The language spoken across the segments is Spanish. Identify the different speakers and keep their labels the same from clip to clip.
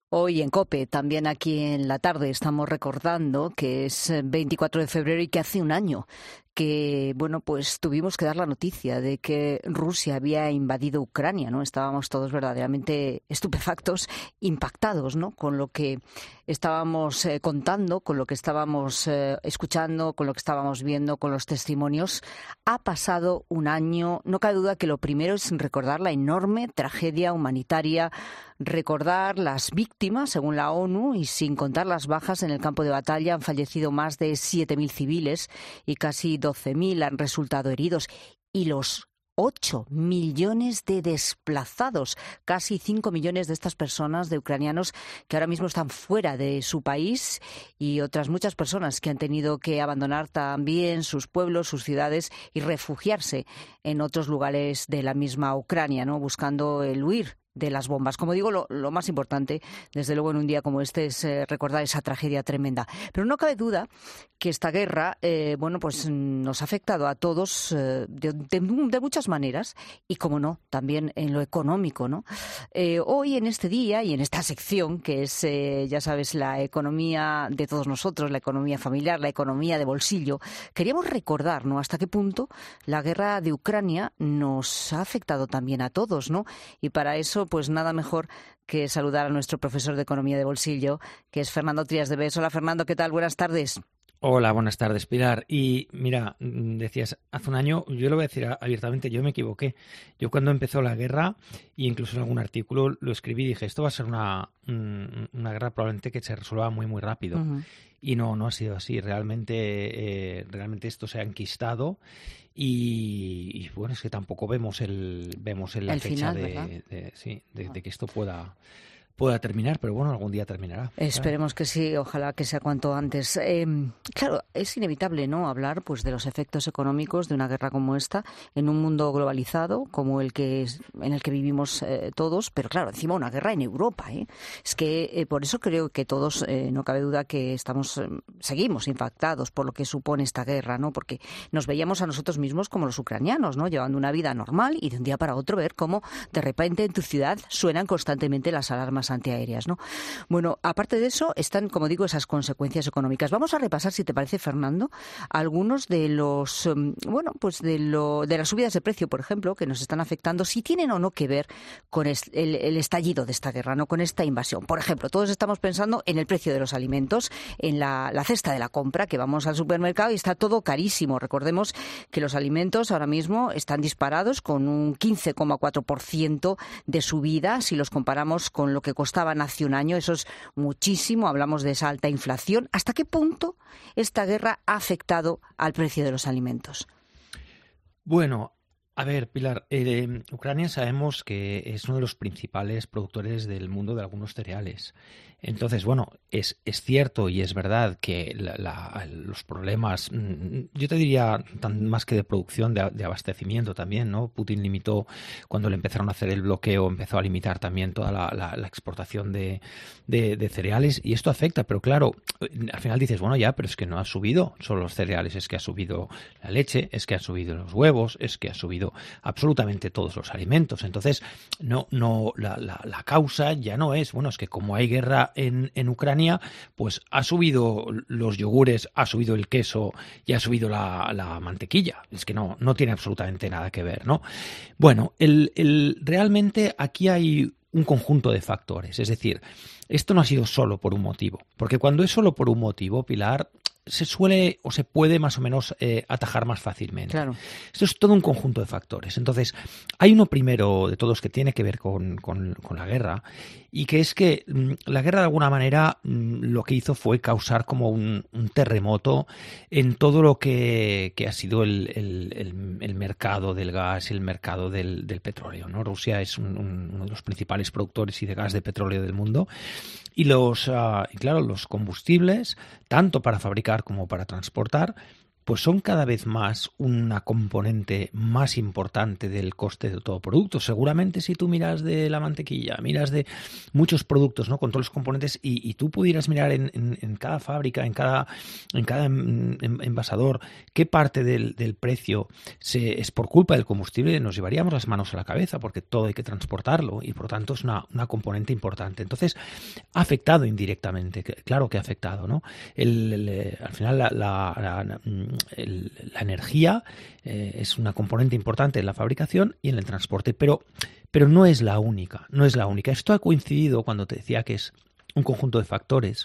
Speaker 1: Hoy en COPE, también aquí en la tarde, estamos recordando que es 24 de febrero y que hace un año que, pues tuvimos que dar la noticia de que Rusia había invadido Ucrania, ¿no? Estábamos todos verdaderamente estupefactos, impactados, ¿no? Con lo que estábamos contando, con lo que estábamos escuchando, con lo que estábamos viendo, con los testimonios. Ha pasado un año. No cabe duda que lo primero es recordar la enorme tragedia humanitaria, recordar las víctimas, según la ONU, y sin contar las bajas en el campo de batalla, han fallecido más de 7.000 civiles y casi 12.000 han resultado heridos. Y los 8 millones de desplazados, casi 5 millones de estas personas, de ucranianos, que ahora mismo están fuera de su país, y otras muchas personas que han tenido que abandonar también sus pueblos, sus ciudades y refugiarse en otros lugares de la misma Ucrania, ¿no? Buscando el huir de las bombas. Como digo, lo más importante, desde luego en un día como este, es recordar esa tragedia tremenda. Pero no cabe duda que esta guerra, pues nos ha afectado a todos de muchas maneras y, como no, también en lo económico, ¿no? Hoy, en este día y en esta sección, que es, ya sabes, la economía de todos nosotros, la economía familiar, la economía de bolsillo, queríamos recordar, ¿no?, hasta qué punto la guerra de Ucrania nos ha afectado también a todos, ¿no? Y para eso, pues nada mejor que saludar a nuestro profesor de Economía de Bolsillo, que es Fernando Trías de Bes. Hola, Fernando, ¿qué tal? Buenas tardes.
Speaker 2: Hola, buenas tardes, Pilar. Y mira, decías, hace un año, yo lo voy a decir abiertamente, yo me equivoqué. Yo cuando empezó la guerra, e incluso en algún artículo lo escribí, dije, esto va a ser una guerra probablemente que se resuelva muy, muy rápido. Uh-huh. Y no ha sido así. Realmente esto se ha enquistado y bueno, es que tampoco vemos la fecha
Speaker 1: final,
Speaker 2: de que esto pueda terminar, pero bueno, algún día terminará.
Speaker 1: Esperemos que sí, ojalá que sea cuanto antes. Claro, es inevitable, ¿no?, hablar pues de los efectos económicos de una guerra como esta en un mundo globalizado como en el que vivimos todos, pero claro, encima una guerra en Europa, ¿eh? Es que por eso creo que todos, no cabe duda que seguimos impactados por lo que supone esta guerra, ¿no? Porque nos veíamos a nosotros mismos como los ucranianos, ¿no?, llevando una vida normal, y de un día para otro ver cómo de repente en tu ciudad suenan constantemente las alarmas antiaéreas, ¿no? Bueno, aparte de eso, están, como digo, esas consecuencias económicas. Vamos a repasar, si te parece, Fernando, algunos de los, de las subidas de precio, por ejemplo, que nos están afectando, si tienen o no que ver con el estallido de esta guerra, no con esta invasión. Por ejemplo, todos estamos pensando en el precio de los alimentos, en la cesta de la compra, que vamos al supermercado y está todo carísimo. Recordemos que los alimentos ahora mismo están disparados con un 15,4% de subida si los comparamos con lo que costaban hace un año. Eso es muchísimo. Hablamos de esa alta inflación. ¿Hasta qué punto esta guerra ha afectado al precio de los alimentos?
Speaker 2: Bueno, a ver, Pilar, Ucrania sabemos que es uno de los principales productores del mundo de algunos cereales. Entonces, bueno, es cierto y es verdad que los problemas, yo te diría, más que de producción, de abastecimiento también, ¿no? Putin limitó, cuando le empezaron a hacer el bloqueo, empezó a limitar también toda la exportación de cereales, y esto afecta, pero claro, al final dices, bueno, ya, pero es que no ha subido solo los cereales, es que ha subido la leche, es que ha subido los huevos, es que ha subido absolutamente todos los alimentos. Entonces, la causa ya no es, bueno, es que como hay guerra en Ucrania, pues ha subido los yogures, ha subido el queso y ha subido la mantequilla. Es que no tiene absolutamente nada que ver, ¿no? Bueno, realmente aquí hay un conjunto de factores. Es decir, esto no ha sido solo por un motivo. Porque cuando es solo por un motivo, Pilar, se suele o se puede más o menos atajar más fácilmente.
Speaker 1: Claro.
Speaker 2: Esto es todo un conjunto de factores. Entonces, hay uno primero de todos que tiene que ver con la guerra, y que es que la guerra de alguna manera lo que hizo fue causar como un terremoto en todo lo que ha sido el mercado del gas, el mercado del petróleo, ¿no? Rusia es uno de los principales productores y de gas de petróleo del mundo, y claro, los combustibles, tanto para fabricar como para transportar, pues son cada vez más una componente más importante del coste de todo producto. Seguramente si tú miras de la mantequilla, miras de muchos productos, ¿no?, con todos los componentes, y tú pudieras mirar en cada fábrica, en cada envasador, qué parte del precio es por culpa del combustible, nos llevaríamos las manos a la cabeza, porque todo hay que transportarlo y por tanto es una componente importante. Entonces, ha afectado indirectamente, claro que ha afectado, ¿no? Al final la energía es una componente importante en la fabricación y en el transporte, pero no es la única, no es la única. Esto ha coincidido, cuando te decía que es un conjunto de factores,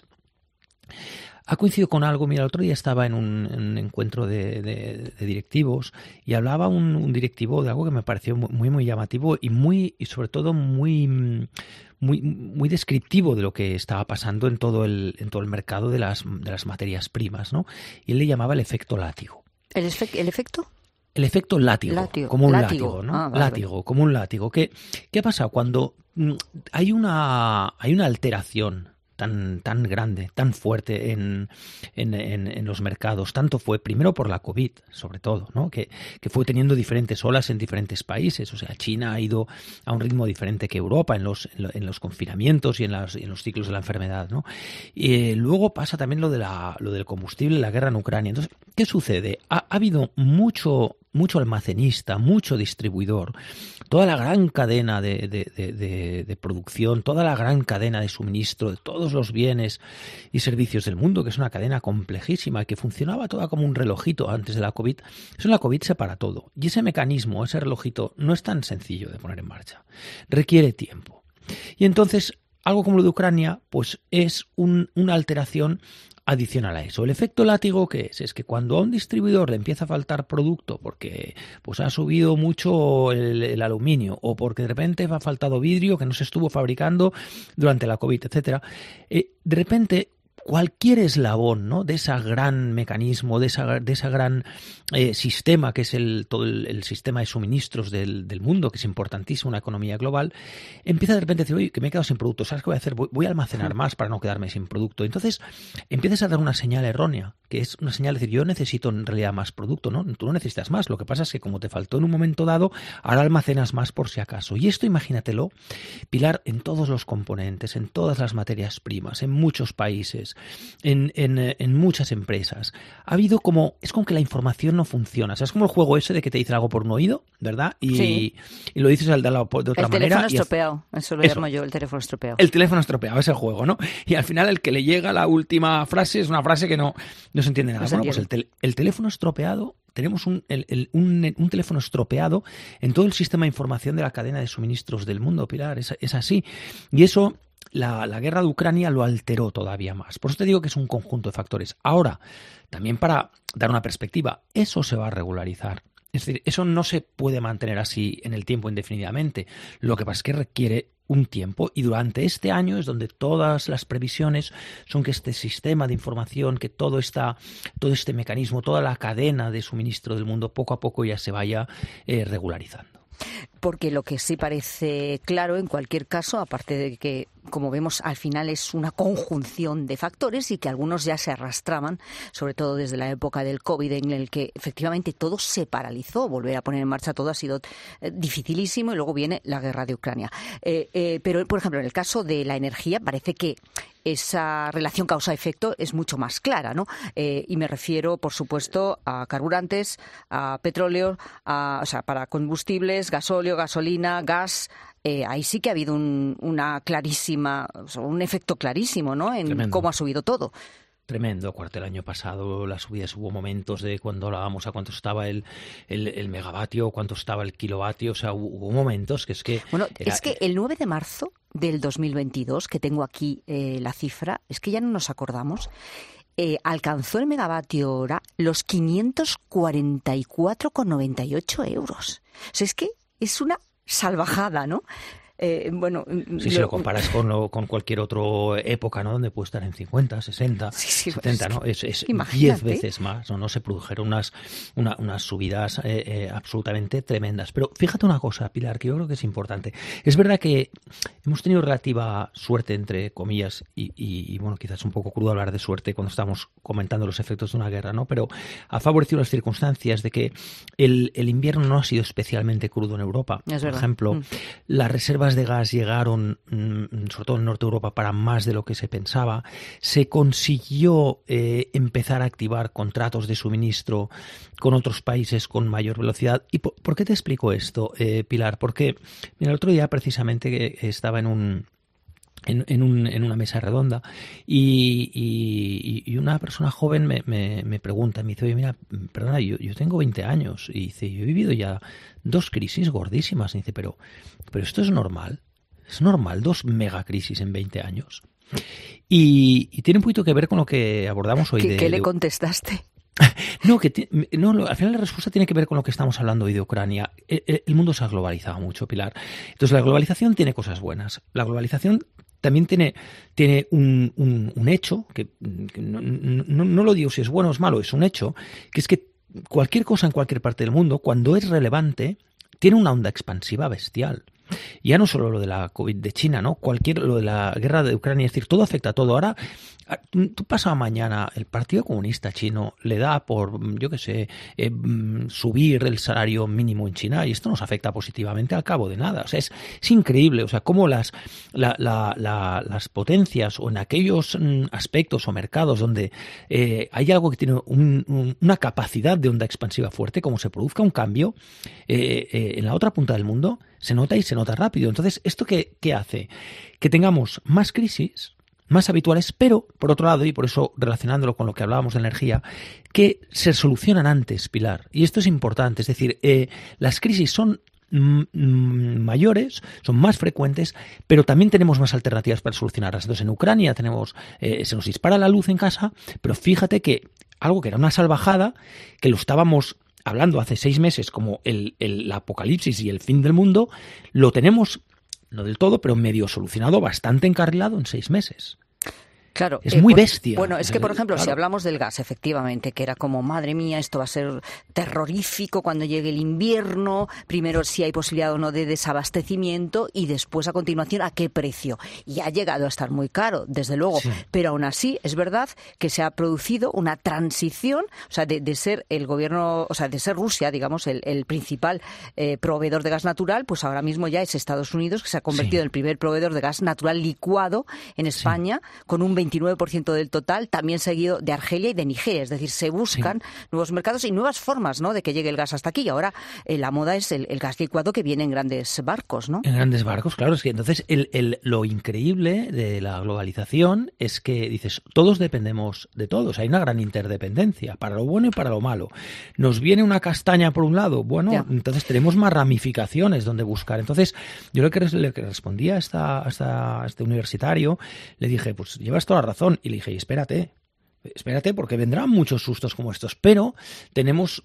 Speaker 2: ha coincidido con algo. Mira, el otro día estaba en un encuentro de directivos y hablaba un directivo de algo que me pareció muy llamativo y sobre todo muy descriptivo de lo que estaba pasando en todo el mercado de las materias primas, ¿no? Y él le llamaba el efecto látigo.
Speaker 1: ¿El efecto?
Speaker 2: El efecto látigo, como un látigo, ¿no?
Speaker 1: Vale.
Speaker 2: Látigo, como un látigo. ¿Qué ha pasado? Cuando hay una alteración tan grande, tan fuerte en los mercados, tanto fue primero por la COVID, sobre todo, ¿no?, que fue teniendo diferentes olas en diferentes países. O sea, China ha ido a un ritmo diferente que Europa en los confinamientos y en los ciclos de la enfermedad, ¿no? Y luego pasa también lo del combustible, la guerra en Ucrania. Entonces, ¿qué sucede? Ha habido mucho almacenista, mucho distribuidor, toda la gran cadena de producción, toda la gran cadena de suministro de todos los bienes y servicios del mundo, que es una cadena complejísima, que funcionaba toda como un relojito antes de la COVID. Eso en la COVID se para todo. Y ese mecanismo, ese relojito, no es tan sencillo de poner en marcha. Requiere tiempo. Y entonces, algo como lo de Ucrania, pues es una alteración adicional a eso. El efecto látigo, ¿qué es? Es que cuando a un distribuidor le empieza a faltar producto porque pues ha subido mucho el aluminio, o porque de repente ha faltado vidrio que no se estuvo fabricando durante la COVID, etcétera, de repente cualquier eslabón, ¿no?, de ese gran mecanismo, de ese gran sistema que es todo el sistema de suministros del mundo, que es importantísimo, una economía global, empieza de repente a decir, oye, que me he quedado sin producto, ¿sabes qué voy a hacer? Voy a almacenar más para no quedarme sin producto. Entonces empiezas a dar una señal errónea, que es una señal de decir, yo necesito en realidad más producto, ¿no? Tú no necesitas más, lo que pasa es que como te faltó en un momento dado, ahora almacenas más por si acaso. Y esto, imagínatelo, Pilar, en todos los componentes, en todas las materias primas, en muchos países, en muchas empresas. Es como que la información no funciona. O sea, es como el juego ese de que te dicen algo por un oído, ¿verdad? Y lo dices al de otra manera.
Speaker 1: El teléfono estropeado, eso lo llamo yo, el teléfono estropeado.
Speaker 2: El teléfono estropeado, ese juego, ¿no? Y al final el que le llega la última frase es una frase que no se entiende nada. Bueno, pues el teléfono estropeado, tenemos un teléfono estropeado en todo el sistema de información de la cadena de suministros del mundo, Pilar. Es así. Y eso, la guerra de Ucrania lo alteró todavía más. Por eso te digo que es un conjunto de factores. Ahora, también para dar una perspectiva, eso se va a regularizar. Es decir, eso no se puede mantener así en el tiempo indefinidamente. Lo que pasa es que requiere un tiempo, y durante este año es donde todas las previsiones son que este sistema de información, que todo este mecanismo, toda la cadena de suministro del mundo poco a poco ya se vaya regularizando.
Speaker 1: Porque lo que sí parece claro, en cualquier caso, aparte de que, como vemos, al final es una conjunción de factores y que algunos ya se arrastraban, sobre todo desde la época del COVID, en el que efectivamente todo se paralizó. Volver a poner en marcha todo ha sido dificilísimo, y luego viene la guerra de Ucrania. Pero, por ejemplo, en el caso de la energía, parece que esa relación causa-efecto es mucho más clara, ¿no? Y me refiero, por supuesto, a carburantes, a petróleo, o sea, para combustibles, gasóleo, gasolina, gas. Ahí sí que ha habido un efecto clarísimo, ¿no?, en Tremendo. Cómo ha subido todo.
Speaker 2: Tremendo, el año pasado las subidas, hubo momentos de cuando hablábamos a cuánto estaba el megavatio, cuánto estaba el kilovatio, o sea, hubo momentos que es que...
Speaker 1: Bueno, es que el 9 de marzo del 2022, que tengo aquí la cifra, es que ya no nos acordamos, alcanzó el megavatio hora los 544,98 euros. O sea, es que es una salvajada, ¿no?
Speaker 2: Sí, si lo comparas con cualquier otra época, ¿no? Donde puede estar en 50, 60, 70, ¿no? Es 10 veces más, ¿no? Se produjeron unas subidas absolutamente tremendas. Pero fíjate una cosa, Pilar, que yo creo que es importante. Es verdad que hemos tenido relativa suerte, entre comillas, y bueno, quizás es un poco crudo hablar de suerte cuando estamos comentando los efectos de una guerra, ¿no? Pero ha favorecido las circunstancias de que el invierno no ha sido especialmente crudo en Europa. Por ejemplo, las reservas de gas llegaron, sobre todo en Norte de Europa, para más de lo que se pensaba. Se consiguió empezar a activar contratos de suministro con otros países con mayor velocidad. ¿Y por qué te explico esto, Pilar? Porque mira, el otro día precisamente estaba en una mesa redonda y una persona joven me pregunta, me dice, oye, mira, perdona, yo tengo 20 años y dice, yo he vivido ya 2 crisis gordísimas. Y dice, pero esto es normal, 2 megacrisis en 20 años. Y tiene un poquito que ver con lo que abordamos hoy.
Speaker 1: ¿Qué le contestaste?
Speaker 2: No, al final la respuesta tiene que ver con lo que estamos hablando hoy de Ucrania. El mundo se ha globalizado mucho, Pilar. Entonces la globalización tiene cosas buenas. La globalización también tiene un hecho, que no lo digo si es bueno o es malo, es un hecho, que es que cualquier cosa en cualquier parte del mundo, cuando es relevante, tiene una onda expansiva bestial. Ya no solo lo de la COVID de China, ¿no? Lo de la guerra de Ucrania, es decir, todo afecta a todo. Ahora, tú pasado mañana, el Partido Comunista Chino le da por, yo qué sé, subir el salario mínimo en China y esto nos afecta positivamente al cabo de nada. O sea, es increíble, o sea, cómo las potencias o en aquellos aspectos o mercados donde hay algo que tiene una capacidad de onda expansiva fuerte, como se produzca un cambio en la otra punta del mundo, se nota y se nota rápido. Entonces, ¿esto qué hace? Que tengamos más crisis, más habituales, pero, por otro lado, y por eso relacionándolo con lo que hablábamos de energía, que se solucionan antes, Pilar. Y esto es importante. Es decir, las crisis son mayores, son más frecuentes, pero también tenemos más alternativas para solucionarlas. Entonces, en Ucrania se nos dispara la luz en casa, pero fíjate que algo que era una salvajada, que lo estábamos hablando hace 6 meses como el apocalipsis y el fin del mundo, lo tenemos, no del todo, pero medio solucionado, bastante encarrilado en 6 meses.
Speaker 1: Claro,
Speaker 2: es muy bestia.
Speaker 1: Bueno, es que, por ejemplo,
Speaker 2: claro,
Speaker 1: si hablamos del gas, efectivamente, que era como, madre mía, esto va a ser terrorífico cuando llegue el invierno, primero si hay posibilidad o no de desabastecimiento y después, a continuación, a qué precio. Y ha llegado a estar muy caro, desde luego, sí. Pero aún así es verdad que se ha producido una transición, o sea, de ser el gobierno, o sea, de ser Rusia, digamos, el principal proveedor de gas natural, pues ahora mismo ya es Estados Unidos, que se ha convertido en el primer proveedor de gas natural licuado en España, con un 29% del total, también seguido de Argelia y de Nigeria. Es decir, se buscan nuevos mercados y nuevas formas, ¿no?, de que llegue el gas hasta aquí. Y ahora la moda es el gas licuado que viene en grandes barcos, ¿no?
Speaker 2: En grandes barcos, claro. Es que entonces lo increíble de la globalización es que dices, todos dependemos de todos. Hay una gran interdependencia, para lo bueno y para lo malo. Nos viene una castaña por un lado, bueno, entonces tenemos más ramificaciones donde buscar. Entonces, yo lo que respondía a este universitario, le dije, pues llevas toda la razón. Y le dije, espérate, porque vendrán muchos sustos como estos, pero tenemos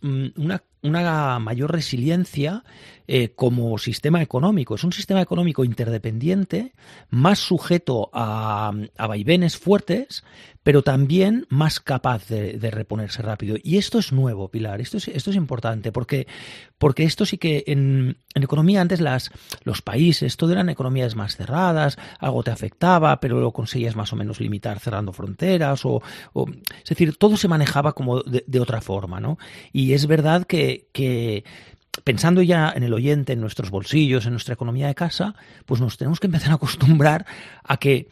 Speaker 2: una mayor resiliencia como sistema económico. Es un sistema económico interdependiente, más sujeto a vaivenes fuertes, pero también más capaz de reponerse rápido. Y esto es nuevo, Pilar. Esto es importante, porque esto sí que en economía antes los países, todo eran economías más cerradas, algo te afectaba, pero lo conseguías más o menos limitar cerrando fronteras, es decir, todo se manejaba como de otra forma, ¿no? Y es verdad que pensando ya en el oyente, en nuestros bolsillos, en nuestra economía de casa, pues nos tenemos que empezar a acostumbrar a que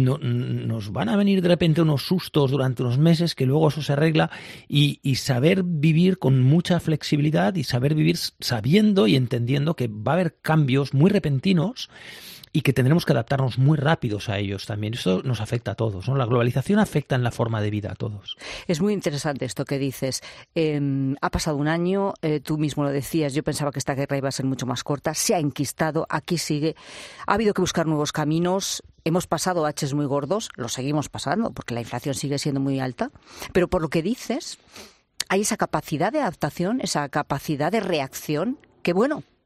Speaker 2: nos van a venir de repente unos sustos durante unos meses, que luego eso se arregla, y saber vivir con mucha flexibilidad y saber vivir sabiendo y entendiendo que va a haber cambios muy repentinos y que tendremos que adaptarnos muy rápidos a ellos también. Esto nos afecta a todos, ¿no? La globalización afecta en la forma de vida a todos.
Speaker 1: Es muy interesante esto que dices. Ha pasado un año, tú mismo lo decías, yo pensaba que esta guerra iba a ser mucho más corta, se ha enquistado, aquí sigue. Ha habido que buscar nuevos caminos, hemos pasado baches muy gordos, lo seguimos pasando porque la inflación sigue siendo muy alta, pero por lo que dices, hay esa capacidad de adaptación, esa capacidad de reacción que, bueno,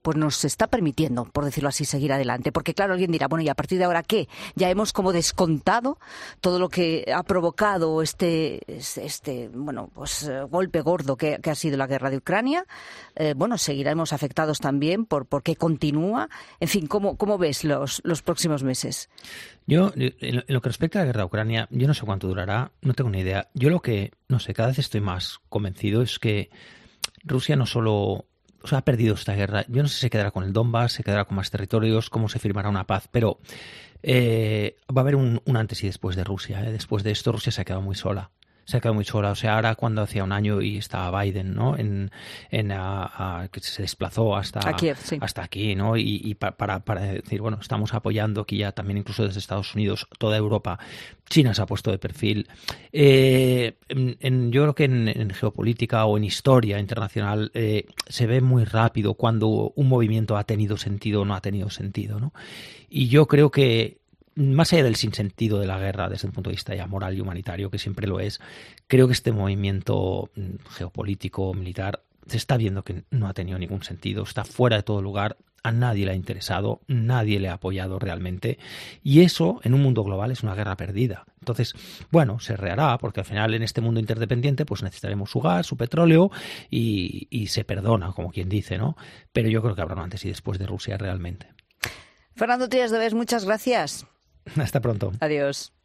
Speaker 1: pues nos está permitiendo, por decirlo así, seguir adelante. Porque claro, alguien dirá, bueno, ¿y a partir de ahora qué? Ya hemos como descontado todo lo que ha provocado este golpe gordo que ha sido la guerra de Ucrania. Seguiremos afectados también porque continúa. En fin, ¿cómo ves los próximos meses?
Speaker 2: Yo, en lo que respecta a la guerra de Ucrania, yo no sé cuánto durará, no tengo ni idea. Yo lo que, no sé, cada vez estoy más convencido es que Rusia no solo ha perdido esta guerra. Yo no sé si se quedará con el Donbass, se quedará con más territorios, cómo se firmará una paz, pero va a haber un antes y después de Rusia. Después de esto, Rusia se ha quedado muy sola. O sea, ahora cuando hacía un año y estaba Biden, ¿no? Que se desplazó hasta
Speaker 1: Kiev, sí.
Speaker 2: Hasta aquí, ¿no? Y para decir, bueno, estamos apoyando aquí ya también incluso desde Estados Unidos, toda Europa. China se ha puesto de perfil. Yo creo que en geopolítica o en historia internacional se ve muy rápido cuando un movimiento ha tenido sentido o no ha tenido sentido, ¿no? Y yo creo que más allá del sinsentido de la guerra desde un punto de vista ya moral y humanitario, que siempre lo es, creo que este movimiento geopolítico, militar, se está viendo que no ha tenido ningún sentido, está fuera de todo lugar, a nadie le ha interesado, nadie le ha apoyado realmente, y eso en un mundo global es una guerra perdida. Entonces, bueno, se rehará, porque al final en este mundo interdependiente pues necesitaremos su gas, su petróleo, y se perdona, como quien dice, ¿no? Pero yo creo que habrá un antes y después de Rusia realmente.
Speaker 1: Fernando Trias de Bes, muchas gracias.
Speaker 2: Hasta pronto.
Speaker 1: Adiós.